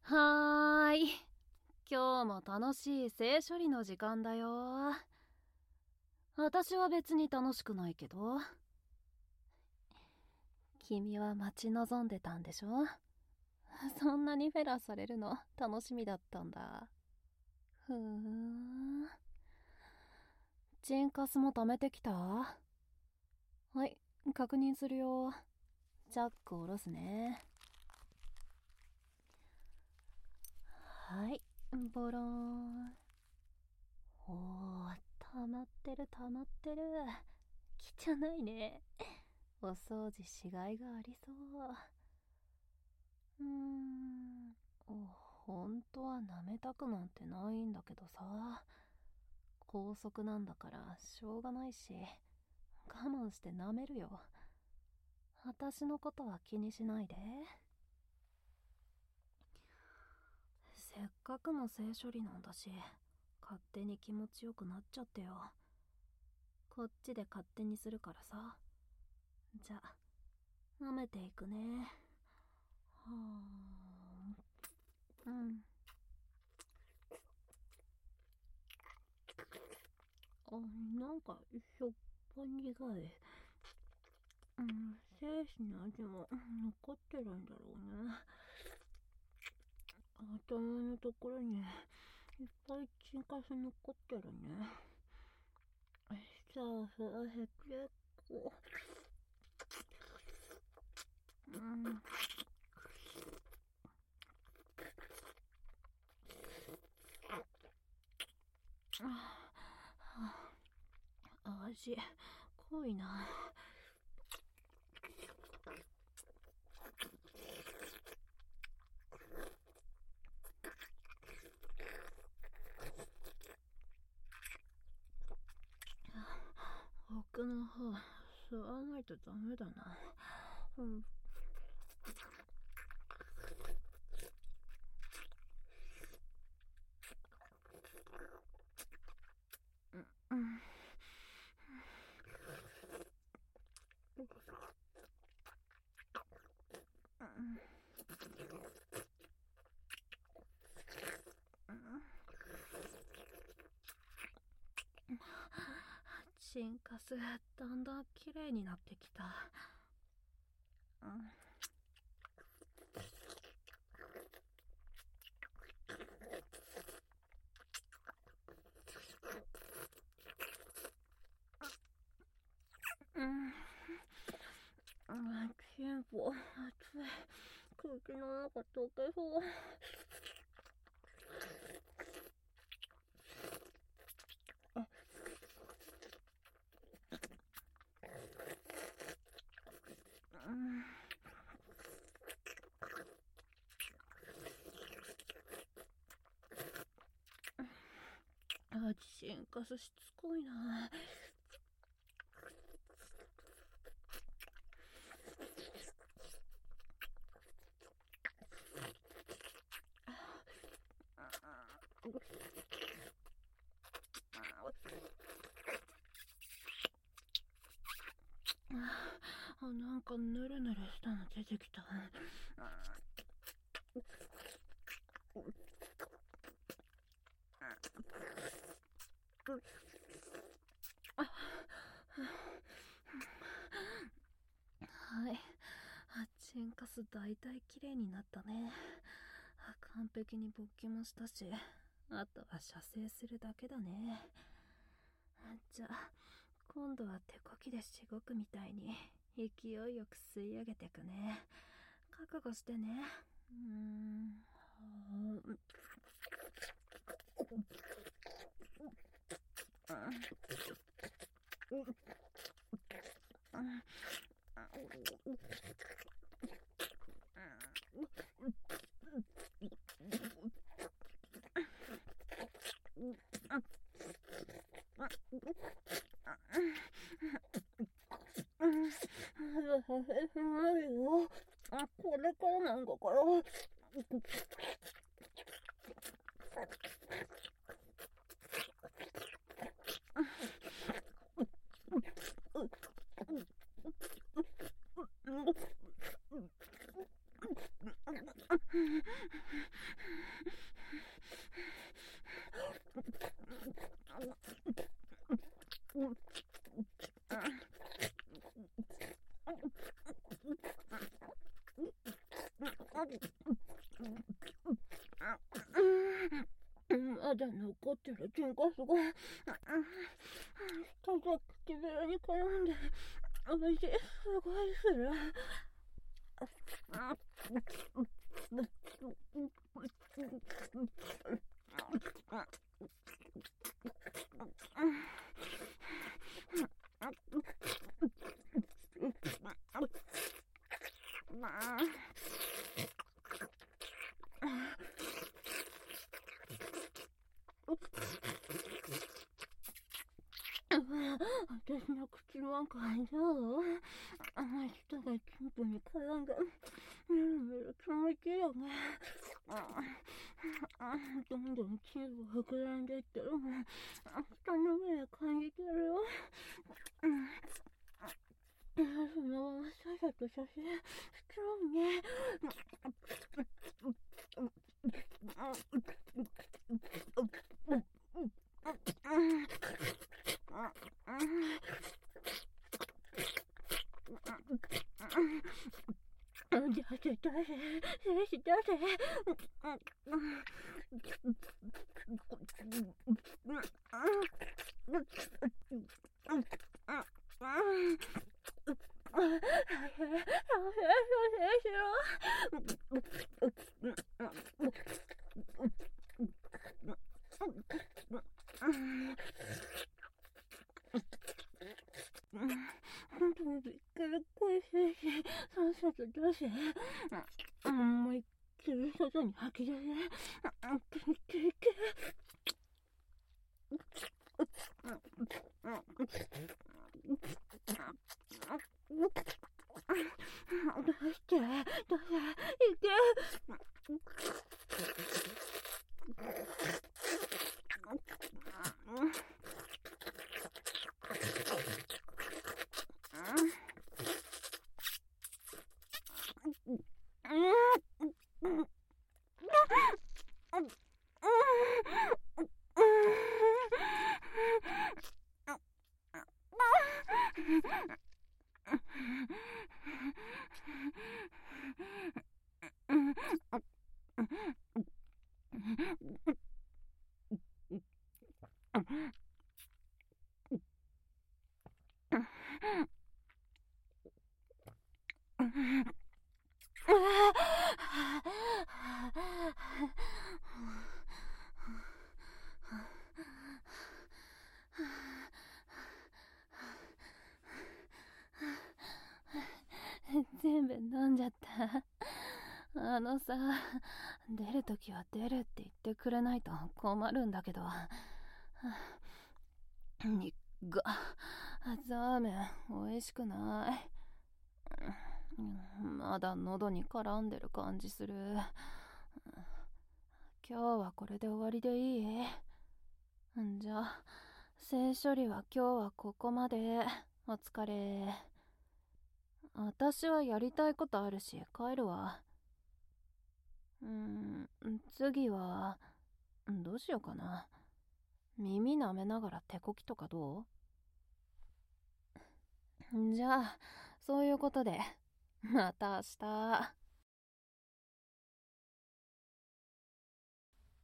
はーい。今日も楽しい性処理の時間だよ。私は別に楽しくないけど。君は待ち望んでたんでしょ？そんなにフェラされるの楽しみだったんだ。ふーん。チンカスも貯めてきた？はい、確認するよ。チャック下ろすね。はい、ボローン。おー、溜まってる溜まってる。汚いね。お掃除しがいがありそう。お、本当は舐めたくなんてないんだけどさ。高速なんだからしょうがないし、我慢して舐めるよ。私のことは気にしないで。せっかくの性処理なんだし、勝手に気持ちよくなっちゃってよ。こっちで勝手にするからさ。じゃ、舐めていくね。はーん。なんかしょっぱ苦い。精子の味も残ってるんだろうね。頭のところにいっぱいチンカス残ってるね。さあさあ、へくこ。味濃いな。奥の方吸わないとダメだな。チンカスだんだん綺麗になってきた。剣歩熱い。空気の中溶けそう。チンカスしつこいな。なんかヌルヌルしたの出てきた。はい、チンカスだいたい綺麗になったね。完璧に勃起もしたし、あとは射精するだけだね。じゃあ今度は手こきでしごくみたいに勢いよく吸い上げてくね。覚悟してね。これからなんだから。 ゼラチンガスが舌と唇に絡んでおいしい。すごいする。私の口なんかどう？舌がチンポに絡んでみるみる気持ちいいよね。どんどんチーズが膨らんでいってる。舌の上で感じてるよ。そのままさっさと写真作ろうね。びっくり恋しいし、さっさと出せ。思いっきり外に吐き出せ。キリキリ。出して、出せ、いけ。全部飲んじゃった。さ、出るときは出るって言ってくれないと困るんだけど。にっが、ザーメン美味しくない。まだ喉に絡んでる感じする。今日はこれで終わりでいい？じゃあ、性処理は今日はここまで。お疲れ。私はやりたいことあるし帰るわ。次はどうしようかな。耳舐めながら手こきとかどう？じゃあそういうことでまた明日。